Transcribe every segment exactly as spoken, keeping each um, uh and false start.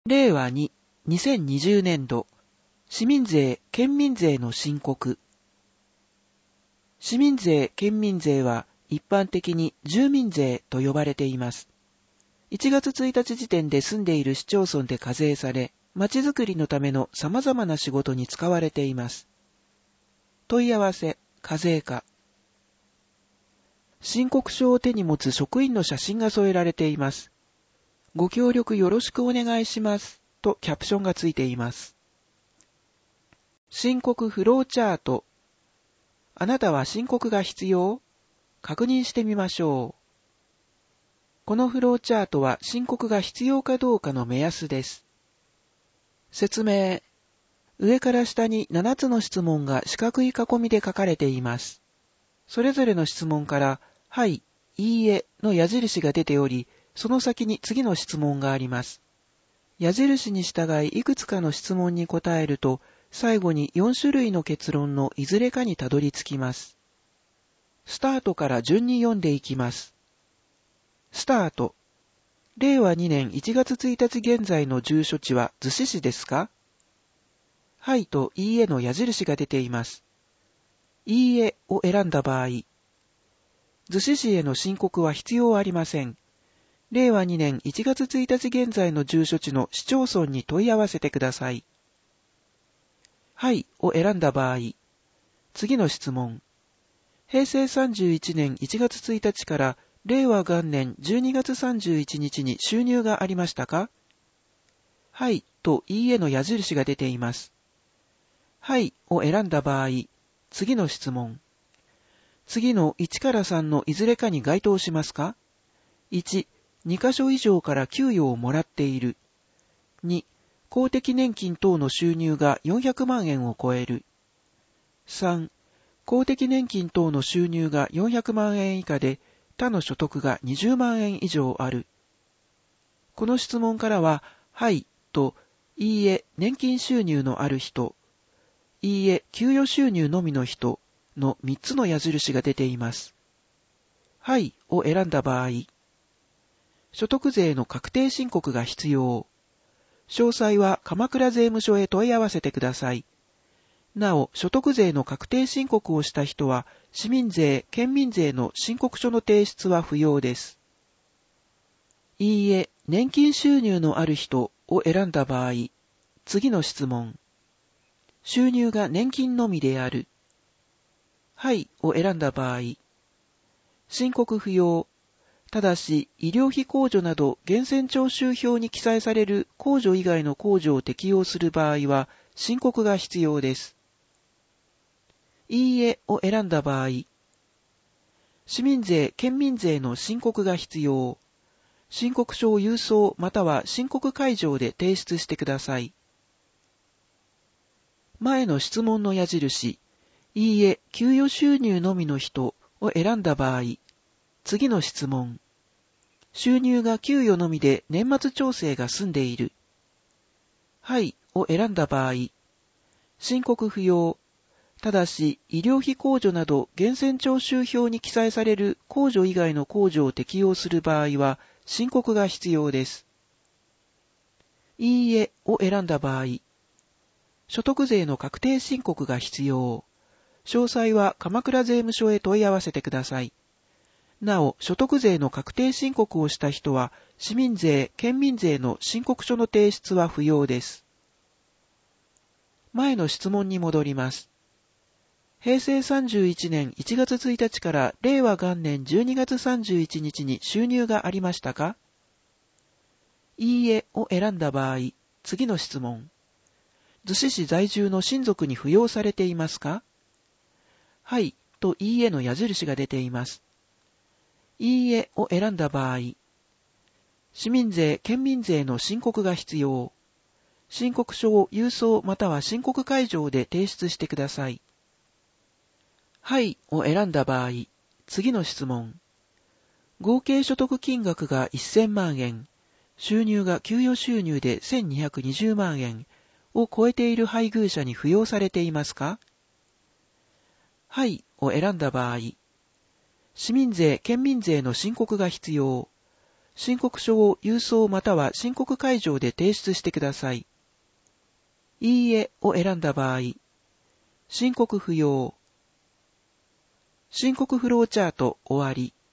れいわに、にせんにじゅうねんど、市民税・県民税の申告。市民税・県民税は一般的に住民税と呼ばれています。いちがつついたち時点で住んでいる市町村で課税され、町づくりのための様々な仕事に使われています。問い合わせ、課税課。申告書を手に持つ職員の写真が添えられています。ご協力よろしくお願いします。とキャプションがついています。申告フローチャート。あなたは申告が必要？確認してみましょう。このフローチャートは申告が必要かどうかの目安です。説明。上から下にななつの質問が四角い囲みで書かれています。それぞれの質問から、はい、いいえの矢印が出ており、その先に次の質問があります。矢印に従いいくつかの質問に答えると、最後によんしゅるいの結論のいずれかにたどり着きます。スタートから順に読んでいきます。スタート。れいわにねんいちがつついたち現在の住所地は逗子市ですか？はいといいえの矢印が出ています。いいえを選んだ場合、逗子市への申告は必要ありません。れいわにねんいちがつついたち現在の住所地の市町村に問い合わせてください。はいを選んだ場合、次の質問。へいせいさんじゅういちねんいちがつついたちかられいわ元年じゅうにがつさんじゅういちにちに収入がありましたか？はいといいえの矢印が出ています。はいを選んだ場合、次の質問。次のいちからさんのいずれかに該当しますか？いち、にかしょ以上から給与をもらっている。に、公的年金等の収入がよんひゃくまんえんを超える。さん、公的年金等の収入がよんひゃくまんえん以下で、他の所得がにじゅうまんえん以上ある。この質問からは、はいと、いいえ、年金収入のある人、いいえ、給与収入のみの人のみっつの矢印が出ています。はいを選んだ場合、所得税の確定申告が必要。詳細は鎌倉税務署へ問い合わせてください。なお、所得税の確定申告をした人は、市民税・県民税の申告書の提出は不要です。いいえ、年金収入のある人を選んだ場合、次の質問。収入が年金のみである。はいを選んだ場合、申告不要。ただし、医療費控除など源泉徴収票に記載される控除以外の控除を適用する場合は、申告が必要です。いいえを選んだ場合、市民税・県民税の申告が必要。申告書を郵送または申告会場で提出してください。前の質問の矢印、いいえ、給与収入のみの人を選んだ場合、次の質問。収入が給与のみで年末調整が済んでいる。はいを選んだ場合、申告不要。ただし、医療費控除など源泉徴収票に記載される控除以外の控除を適用する場合は、申告が必要です。いいえを選んだ場合、所得税の確定申告が必要。詳細は鎌倉税務署へ問い合わせてください。なお、所得税の確定申告をした人は、市民税・県民税の申告書の提出は不要です。前の質問に戻ります。へいせいさんじゅういちねんいちがつついたちかられいわ元年じゅうにがつさんじゅういちにちに収入がありましたか？いいえを選んだ場合、次の質問。逗子市在住の親族に扶養されていますか？はいといいえの矢印が出ています。いいえを選んだ場合、市民税・県民税の申告が必要。申告書を郵送または申告会場で提出してください。はいを選んだ場合、次の質問。合計所得金額がせんまんえん、収入が給与収入でせんにひゃくにじゅうまんえんを超えている配偶者に扶養されていますか？はいを選んだ場合、市民税・県民税の申告が必要。 申告書を郵送または申告会場で提出してください。いいえを選んだ場合、申告不要。申告フローチャート終わり。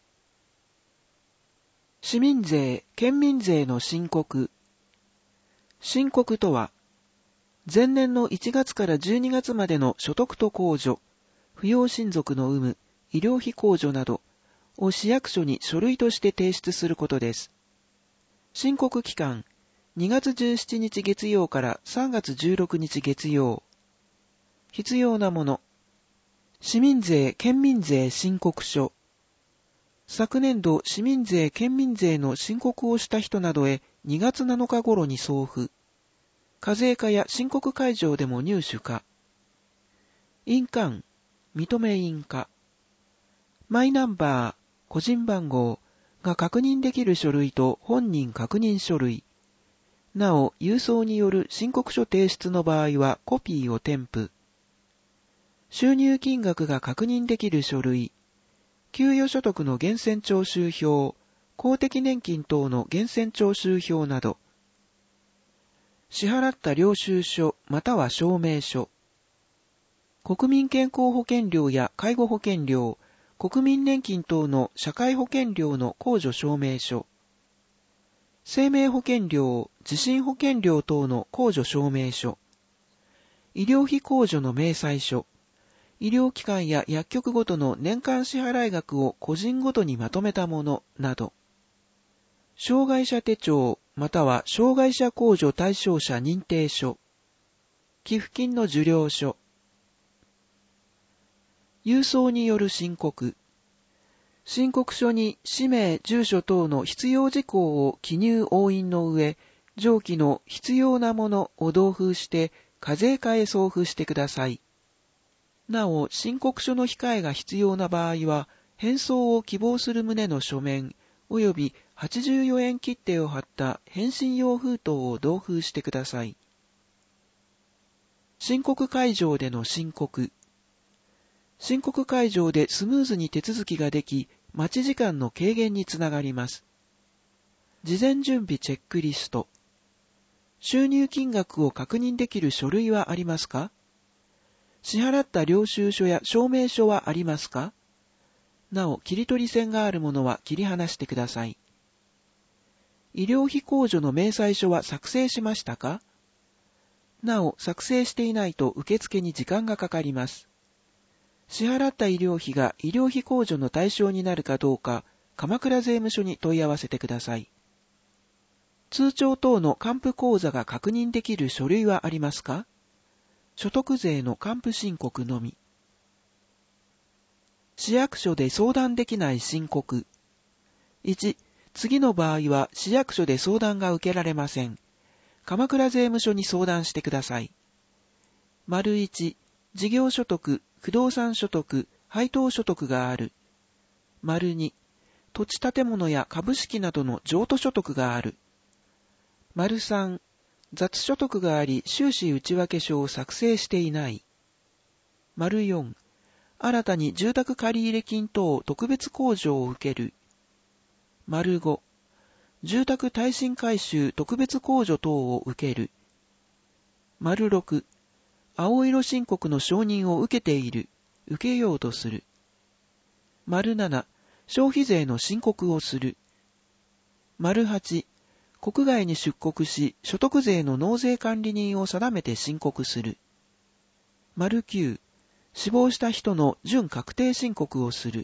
市民税、県民税の申告。申告とは、前年のいちがつからじゅうにがつまでの所得と控除、扶養親族の有無、医療費控除などを市役所に書類として提出することです。申告期間、にがつじゅうしちにち月曜からさんがつじゅうろくにち月曜。必要なもの。市民税・県民税申告書。昨年度市民税・県民税の申告をした人などへにがつなのか頃に送付。課税課や申告会場でも入手か。印鑑、認め印か。マイナンバー、個人番号が確認できる書類と本人確認書類。なお、郵送による申告書提出の場合はコピーを添付。収入金額が確認できる書類。給与所得の源泉徴収票、公的年金等の源泉徴収票など。支払った領収書または証明書。国民健康保険料や介護保険料、国民年金等の社会保険料の控除証明書。生命保険料、地震保険料等の控除証明書。医療費控除の明細書。医療機関や薬局ごとの年間支払い額を個人ごとにまとめたものなど。障害者手帳または障害者控除対象者認定書。寄付金の受領書。郵送による申告。申告書に氏名、住所等の必要事項を記入押印の上、上記の必要なものを同封して課税課へ送付してください。なお、申告書の控えが必要な場合は、返送を希望する旨の書面、及びはちじゅうよえん切手を貼った返信用封筒を同封してください。申告会場での申告。申告会場でスムーズに手続きができ、待ち時間の軽減につながります。事前準備チェックリスト。収入金額を確認できる書類はありますか？支払った領収書や証明書はありますか？なお、切り取り線があるものは切り離してください。医療費控除の明細書は作成しましたか？なお、作成していないと受付に時間がかかります。支払った医療費が医療費控除の対象になるかどうか、鎌倉税務署に問い合わせてください。通帳等の還付口座が確認できる書類はありますか？所得税の還付申告のみ。市役所で相談できない申告。いち、次の場合は市役所で相談が受けられません。鎌倉税務署に相談してください。丸いち、事業所得、不動産所得、配当所得がある。丸に、土地建物や株式などの譲渡所得がある。丸さん、雑所得があり収支内訳書を作成していない。丸よん、新たに住宅借入金等特別控除を受ける。丸ご、住宅耐震改修特別控除等を受ける。丸ろく、青色申告の承認を受けている、受けようとする。丸なな、消費税の申告をする。丸はち、国外に出国し、所得税の納税管理人を定めて申告する。丸きゅう、死亡した人の準確定申告をする。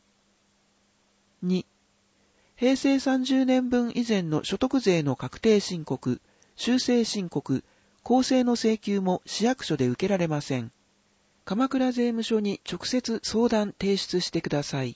に、平成さんじゅうねんぶん以前の所得税の確定申告、修正申告、公正の請求も市役所で受けられません。鎌倉税務署に直接相談提出してください。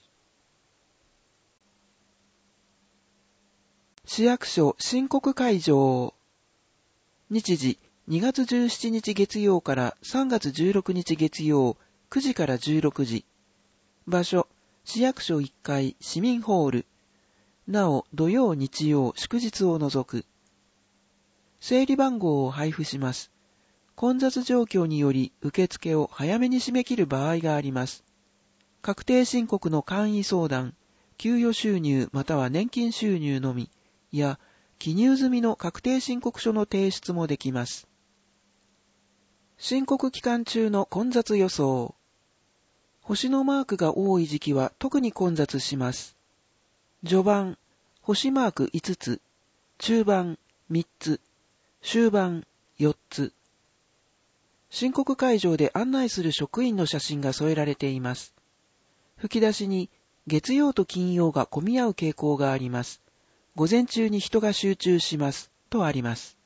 市役所申告会場。日時、にがつじゅうしちにち月曜からさんがつじゅうろくにち月曜、くじからじゅうろくじ。場所、市役所いっかい市民ホール。なお、土曜日曜祝日を除く。整理番号を配布します。混雑状況により受付を早めに締め切る場合があります。確定申告の簡易相談、 給与収入または年金収入のみや記入済みの確定申告書の提出もできます。申告期間中の混雑予想。星のマークが多い時期は特に混雑します。序盤、星マークいつつ、中盤みっつ、終盤よっつ。申告会場で案内する職員の写真が添えられています。吹き出しに月曜と金曜が混み合う傾向があります。午前中に人が集中しますとあります。